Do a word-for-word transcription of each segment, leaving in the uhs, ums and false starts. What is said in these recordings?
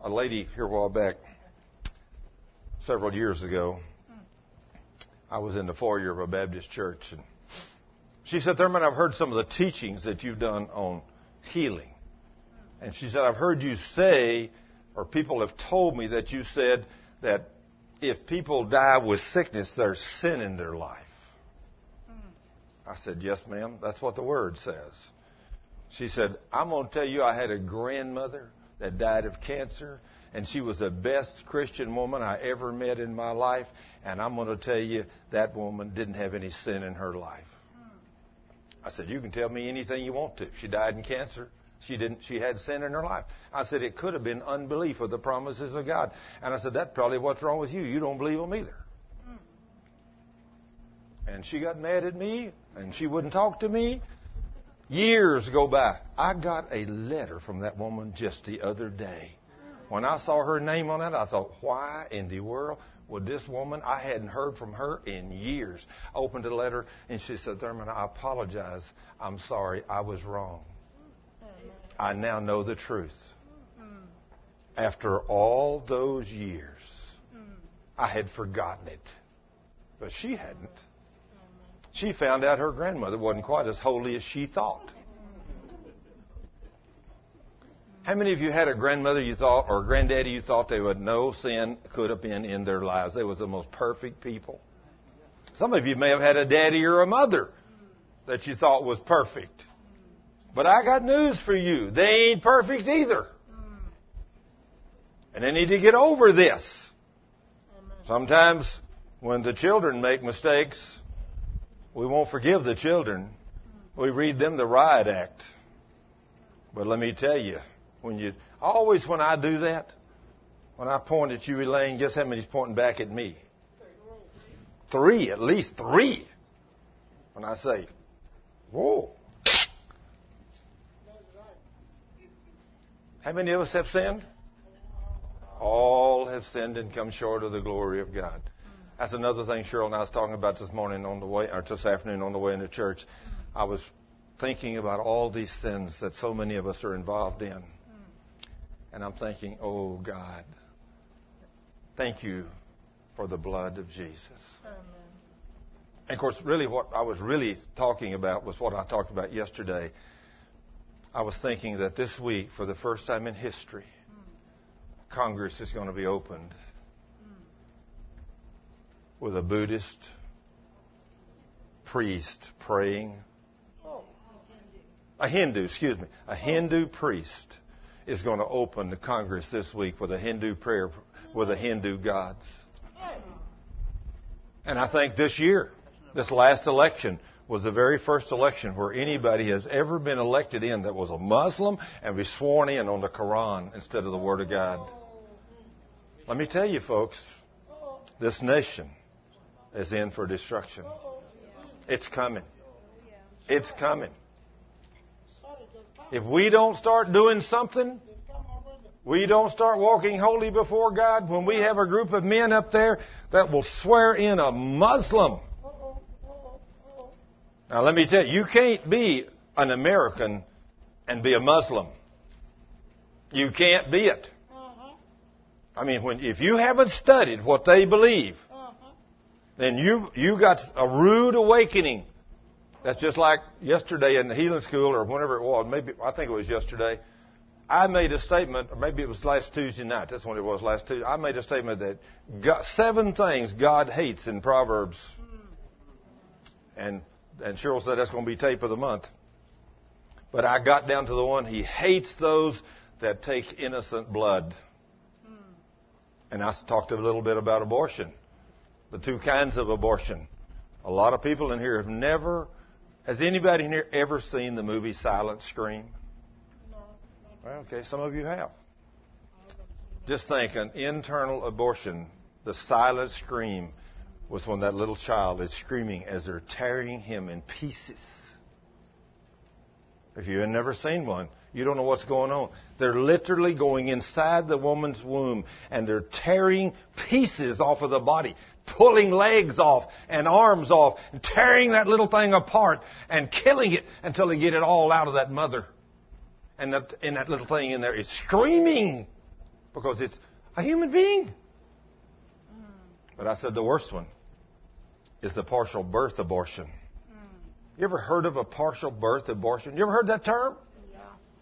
a lady here a while back, several years ago. I was in the foyer of a Baptist church, and she said, Thurman, I've heard some of the teachings that you've done on healing. And she said, I've heard you say, or people have told me that you said that if people die with sickness, there's sin in their life. I said, yes, ma'am, that's what the Word says. She said, I'm going to tell you, I had a grandmother that died of cancer, and she was the best Christian woman I ever met in my life, and I'm going to tell you, that woman didn't have any sin in her life. I said, you can tell me anything you want to. If she died in cancer, she didn't. She had sin in her life. I said, it could have been unbelief of the promises of God. And I said, that's probably what's wrong with you. You don't believe them either. And she got mad at me, and she wouldn't talk to me. Years go by. I got a letter from that woman just the other day. When I saw her name on it, I thought, why in the world would this woman, I hadn't heard from her in years, opened the letter, and she said, Thurman, I apologize. I'm sorry. I was wrong. I now know the truth. After all those years, I had forgotten it. But she hadn't. She found out her grandmother wasn't quite as holy as she thought. How many of you had a grandmother you thought, or a granddaddy you thought they would no sin could have been in their lives? They was the most perfect people. Some of you may have had a daddy or a mother that you thought was perfect. But I got news for you. They ain't perfect either. And they need to get over this. Sometimes when the children make mistakes, we won't forgive the children. We read them the riot act. But let me tell you, when you always when I do that, when I point at you, Elaine, guess how many's pointing back at me? Three, at least three. When I say, whoa. How many of us have sinned? All have sinned and come short of the glory of God. That's another thing Cheryl and I was talking about this morning on the way, or this afternoon on the way into church. I was thinking about all these sins that so many of us are involved in. And I'm thinking, oh, God, thank you for the blood of Jesus. Amen. And, of course, really what I was really talking about was what I talked about yesterday. I was thinking that this week, for the first time in history, mm. Congress is going to be opened mm. with a Buddhist priest praying. Oh. A Hindu, excuse me. A Hindu priest is going to open the Congress this week with a Hindu prayer with the Hindu gods. And I think this year, this last election, was the very first election where anybody has ever been elected in that was a Muslim and be sworn in on the Quran instead of the Word of God. Let me tell you, folks, this nation is in for destruction. It's coming. It's coming. If we don't start doing something, we don't start walking holy before God, when we have a group of men up there that will swear in a Muslim. Now, let me tell you, you can't be an American and be a Muslim. You can't be it. I mean, when if you haven't studied what they believe, then you you got a rude awakening. That's just like yesterday in the healing school, or whenever it was. Maybe I think it was yesterday. I made a statement, or maybe it was last Tuesday night. That's when it was, last Tuesday. I made a statement that God, seven things God hates in Proverbs. And and Cheryl said that's going to be tape of the month. But I got down to the one, He hates those that take innocent blood. And I talked a little bit about abortion. The two kinds of abortion. A lot of people in here have never... Has anybody in here ever seen the movie Silent Scream? No. Well, okay, some of you have. Just think, an internal abortion, the silent scream, was when that little child is screaming as they're tearing him in pieces. If you have never seen one, you don't know what's going on. They're literally going inside the woman's womb and they're tearing pieces off of the body, pulling legs off and arms off, and tearing that little thing apart and killing it until they get it all out of that mother. And that, and that little thing in there is screaming because it's a human being. But I said the worst one is the partial birth abortion. You ever heard of a partial birth abortion? You ever heard that term? Yeah.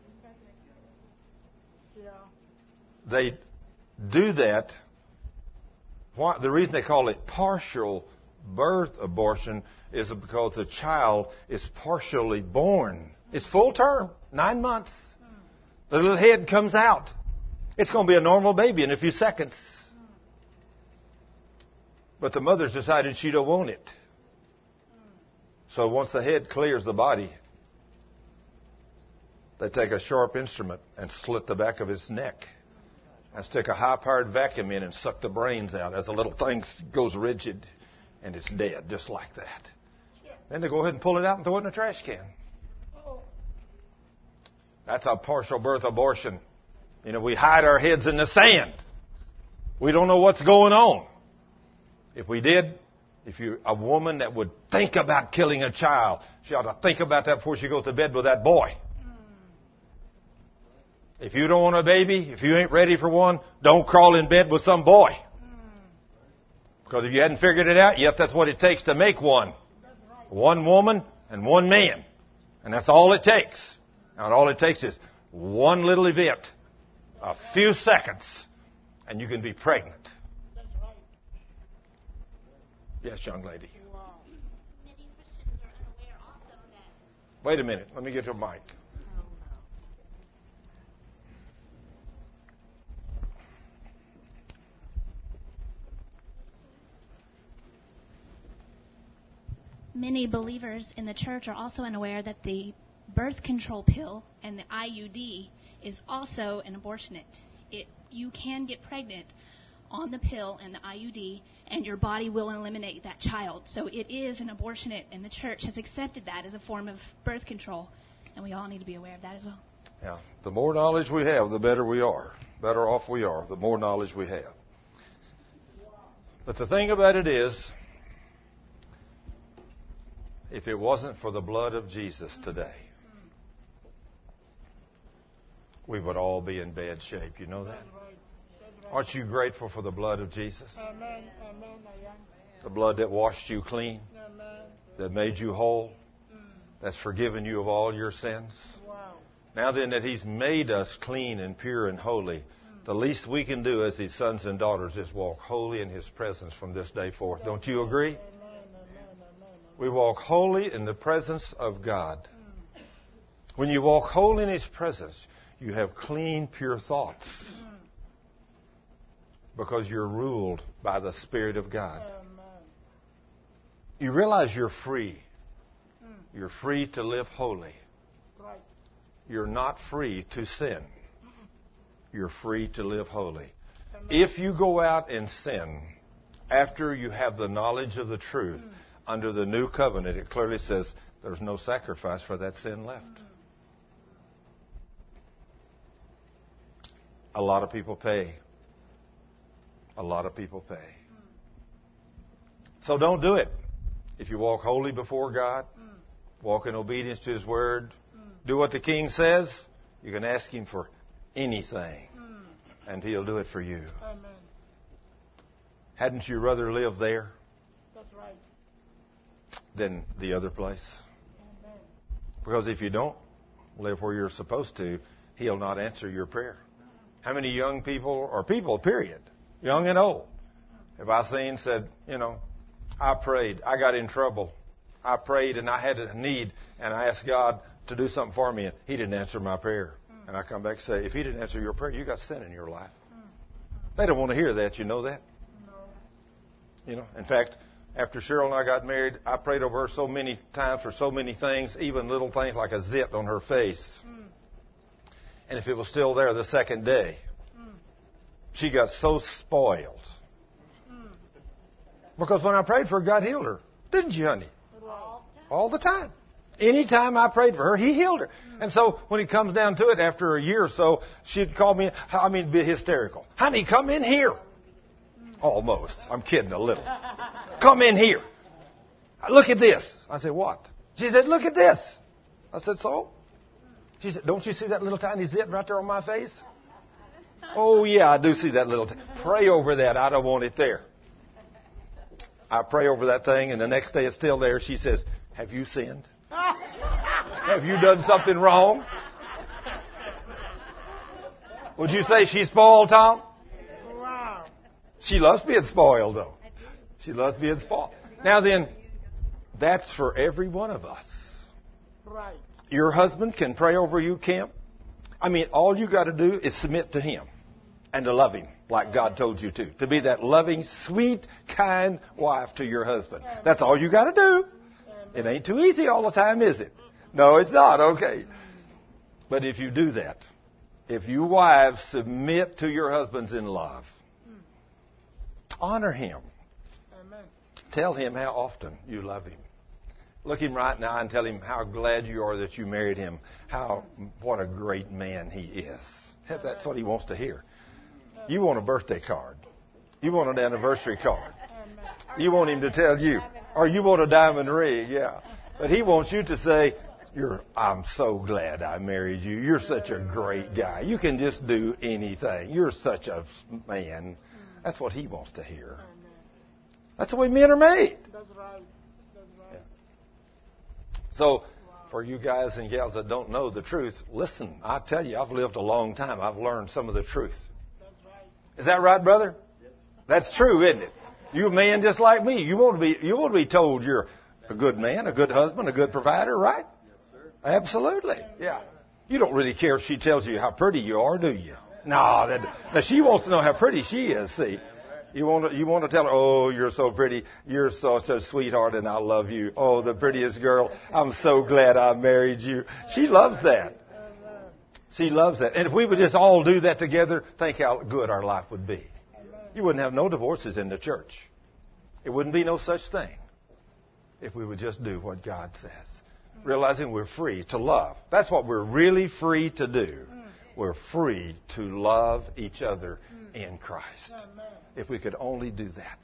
Yeah. They do that. Why, the reason they call it partial birth abortion is because the child is partially born. It's full term, nine months. The little head comes out. It's going to be a normal baby in a few seconds. But the mother's decided she don't want it. So once the head clears the body, they take a sharp instrument and slit the back of his neck and stick a high-powered vacuum in and suck the brains out as the little thing goes rigid and it's dead just like that. Then they go ahead and pull it out and throw it in a trash can. That's a partial birth abortion. You know, we hide our heads in the sand. We don't know what's going on. If we did, if you're a woman that would think about killing a child, she ought to think about that before she goes to bed with that boy. If you don't want a baby, if you ain't ready for one, don't crawl in bed with some boy. Because if you hadn't figured it out yet, that's what it takes to make one. One woman and one man. And that's all it takes. And all it takes is one little event, a few seconds, and you can be pregnant. Yes, young lady. Wow. Many Christians are unaware also that. Wait a minute. Let me get your mic. Many believers in the church are also unaware that the birth control pill and the I U D is also an abortionate. It you can get pregnant on the pill and the I U D, and your body will eliminate that child. So it is an abortionate, and the church has accepted that as a form of birth control, and we all need to be aware of that as well. Yeah. The more knowledge we have, the better we are. Better off we are, the more knowledge we have. But the thing about it is, if it wasn't for the blood of Jesus today, we would all be in bad shape. You know that? Aren't you grateful for the blood of Jesus? Amen. Amen. I am. The blood that washed you clean, Amen. that made you whole, that's forgiven you of all your sins. Wow. Now then that He's made us clean and pure and holy, the least we can do as His sons and daughters is walk holy in His presence from this day forth. Don't you agree? Amen. Amen. Amen. We walk holy in the presence of God. When you walk holy in His presence, you have clean, pure thoughts. Because you're ruled by the Spirit of God. Amen. You realize you're free. You're free to live holy. Right. You're not free to sin. You're free to live holy. Amen. If you go out and sin after you have the knowledge of the truth, mm. under the new covenant, it clearly says there's no sacrifice for that sin left. Mm. A lot of people pay. A lot of people pay. So don't do it. If you walk holy before God, walk in obedience to His Word, do what the King says, you can ask Him for anything, and He'll do it for you. Amen. Hadn't you rather live there That's right. than the other place? Amen. Because if you don't live where you're supposed to, He'll not answer your prayer. How many young people, or people, period, young and old, have I seen said, you know, I prayed, I got in trouble. I prayed and I had a need and I asked God to do something for me and He didn't answer my prayer. Mm. And I come back and say, if He didn't answer your prayer, you got sin in your life. Mm. They don't want to hear that. You know that? No. You know, in fact, after Cheryl and I got married, I prayed over her so many times for so many things, even little things like a zit on her face. Mm. And if it was still there the second day, mm. she got so spoiled. Mm. Because when I prayed for her, God healed her. Didn't you, honey? All the time. Anytime I prayed for her, He healed her. Mm. And so when it comes down to it, after a year or so, she'd call me, I mean, be hysterical. Honey, come in here. Mm. Almost. I'm kidding a little. Come in here. Look at this. I said, what? She said, look at this. I said, so? She said, don't you see that little tiny zit right there on my face? Oh, yeah, I do see that little thing. Pray over that. I don't want it there. I pray over that thing, and the next day it's still there. She says, have you sinned? Have you done something wrong? Would you say she's spoiled, Tom? Wow. She loves being spoiled, though. She loves being spoiled. Now then, that's for every one of us. Right. Your husband can pray over you, Kim. I mean, all you got to do is submit to him and to love him like God told you to. To be that loving, sweet, kind wife to your husband. That's all you got to do. It ain't too easy all the time, is it? No, it's not. Okay. But if you do that, if you wives submit to your husbands in love, honor him. Amen. Tell him how often you love him. Look him right now and tell him how glad you are that you married him. How, what a great man he is. That's what he wants to hear. You want a birthday card. You want an anniversary card. You want him to tell you. Or you want a diamond ring, yeah. But he wants you to say, "You're. I'm so glad I married you. You're such a great guy. You can just do anything. You're such a man." That's what he wants to hear. That's the way men are made. That's right. That's right. Yeah. So, for you guys and gals that don't know the truth, listen, I tell you, I've lived a long time. I've learned some of the truth. That's right. Is that right, brother? Yes. That's true, isn't it? You a man just like me. You want to be you want to be told you're a good man, a good husband, a good provider, right? Yes, sir. Absolutely. Yeah. You don't really care if she tells you how pretty you are, do you? No, that, now she wants to know how pretty she is, see. You want to, you want to tell her, "Oh, you're so pretty. You're so, so sweetheart, and I love you. Oh, the prettiest girl. I'm so glad I married you." She loves that. She loves that. And if we would just all do that together, think how good our life would be. You wouldn't have no divorces in the church. It wouldn't be no such thing if we would just do what God says. Realizing we're free to love. That's what we're really free to do. We're free to love each other in Christ. If we could only do that.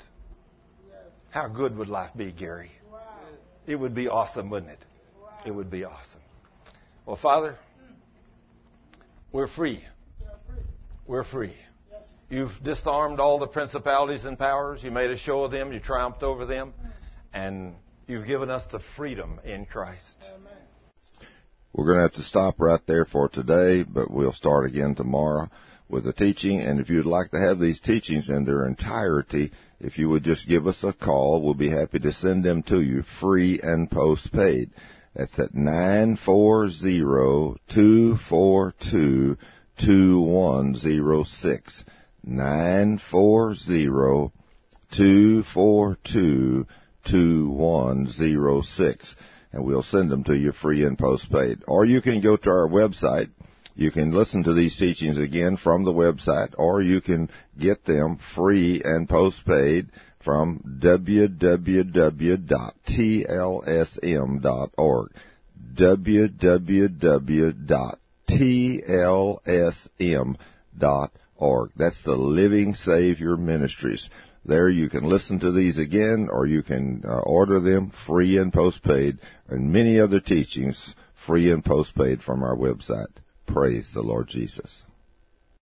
How good would life be, Gary? It would be awesome, wouldn't it? It would be awesome. Well, Father, we're free. We're free. You've disarmed all the principalities and powers. You made a show of them. You triumphed over them. And you've given us the freedom in Christ. We're going to have to stop right there for today, but we'll start again tomorrow with the teaching. And if you'd like to have these teachings in their entirety, if you would just give us a call, we'll be happy to send them to you free and postpaid. That's at nine four zero, two four two, two one zero six. nine four zero, two four two, two one zero six. And we'll send them to you free and postpaid. Or you can go to our website. You can listen to these teachings again from the website, or you can get them free and postpaid from w w w dot t l s m dot org. w w w dot t l s m dot org. That's the Living Savior Ministries. There you can listen to these again, or you can uh, order them free and postpaid, and many other teachings free and postpaid from our website. Praise the Lord Jesus.